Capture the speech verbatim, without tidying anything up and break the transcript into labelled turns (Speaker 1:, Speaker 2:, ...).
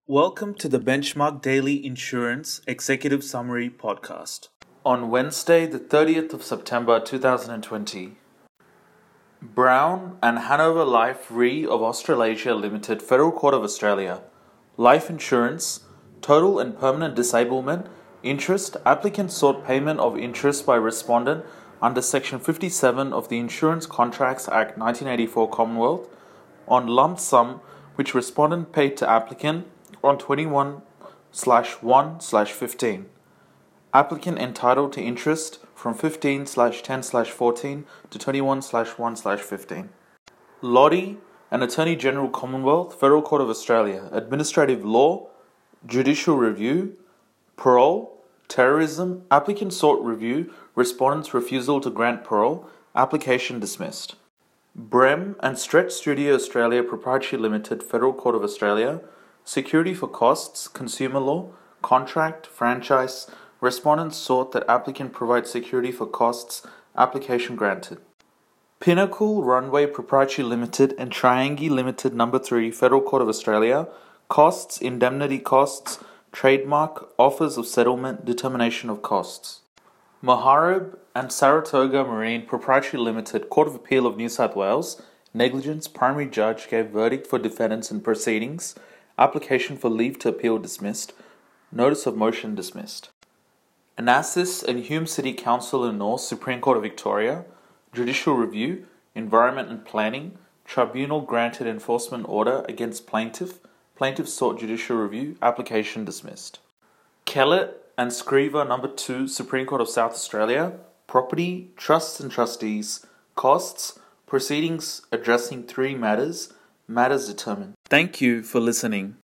Speaker 1: Welcome to the Benchmark Daily Insurance Executive Summary Podcast. On Wednesday, the thirtieth of September two thousand twenty, Brown and Hanover Life Re of Australasia Limited, Federal Court of Australia. Life insurance, total and permanent disablement, interest, applicant sought payment of interest by respondent under Section fifty-seven of the Insurance Contracts Act nineteen eighty-four Commonwealth on lump sum which respondent paid to applicant on twenty-one slash one slash fifteen. Applicant entitled to interest from fifteen slash ten slash fourteen to twenty-one slash one slash fifteen. Lottie and Attorney General Commonwealth, Federal Court of Australia, Administrative Law, Judicial Review, Parole, Terrorism, Applicant sought review, Respondent's refusal to grant parole, application dismissed. Brem and Stretch Studio Australia Proprietary Limited, Federal Court of Australia, Security for costs, consumer law, contract, franchise, respondent sought that applicant provide security for costs, application granted. Pinnacle Runway Proprietary Limited and Triangi Limited Number three, Federal Court of Australia, costs, indemnity costs, trademark, offers of settlement, determination of costs. Maharib and Saratoga Marine Proprietary Limited, Court of Appeal of New South Wales, negligence, primary judge gave verdict for defendants in proceedings, application for leave to appeal dismissed, notice of motion dismissed. Anasys and Hume City Council in North, Supreme Court of Victoria, judicial review, environment and planning, tribunal granted enforcement order against plaintiff, plaintiff sought judicial review, application dismissed. Kellett and Scriver Number two, Supreme Court of South Australia, property, trusts and trustees, costs, proceedings addressing three matters, matters determined. Thank you for listening.